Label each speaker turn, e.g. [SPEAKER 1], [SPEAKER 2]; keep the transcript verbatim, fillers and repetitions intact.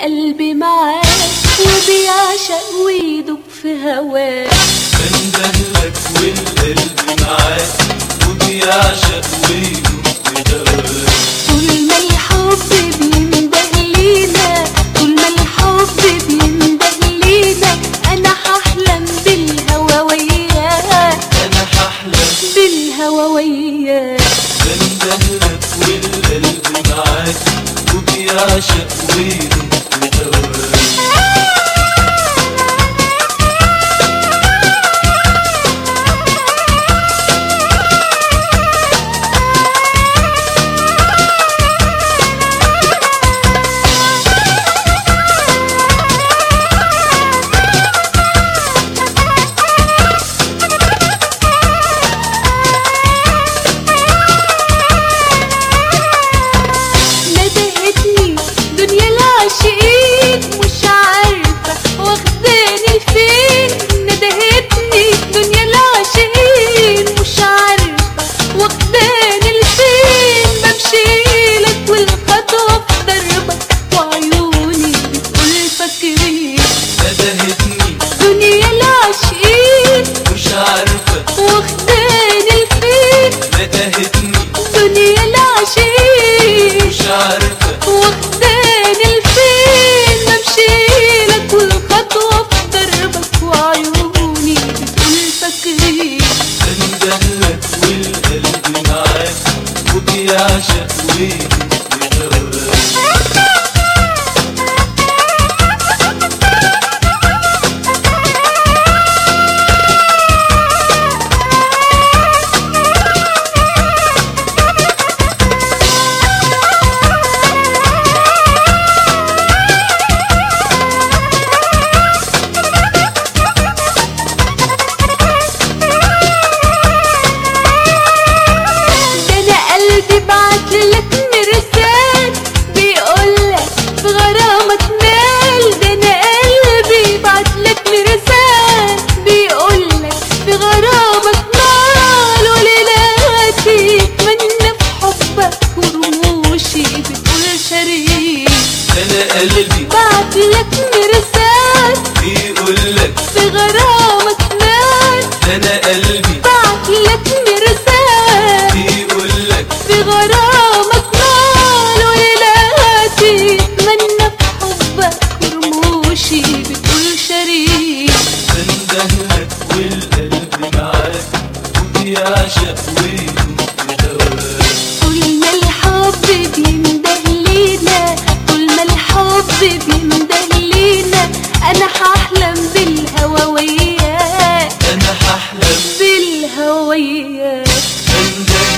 [SPEAKER 1] والقلب معاك وبيعشق ويدوب في هواك.
[SPEAKER 2] بندهلك والقلب معاك وبيعشق ويدوب في هواك.
[SPEAKER 1] طول ما الحب بينده لينا، طول ما الحب بينده لينا، أنا هحلم بالهوا وياك،
[SPEAKER 2] أنا هحلم
[SPEAKER 1] بالهوا وياك.
[SPEAKER 2] بندهلك والقلب معاك وبيعشق ويدوب في هواك. بيعشق ويدوب في هواك. أنا قلبي
[SPEAKER 1] بعتلك مرسال
[SPEAKER 2] بيقولك
[SPEAKER 1] في غرامك نال.
[SPEAKER 2] أنا قلبي
[SPEAKER 1] بعتلك مرسال
[SPEAKER 2] بيقولك
[SPEAKER 1] في غرامك نال. وليلاتي اتمنى بحبك ورموشي بتقول شريك.
[SPEAKER 2] بندهلك والقلب معاك وبيعشق ويدوب في هواك.
[SPEAKER 1] طول ما الحب بينده لينا، طول ما الحب بينده لينا، أنا هحلم بالهوا وياك،
[SPEAKER 2] أنا هحلم
[SPEAKER 1] بالهوا وياك.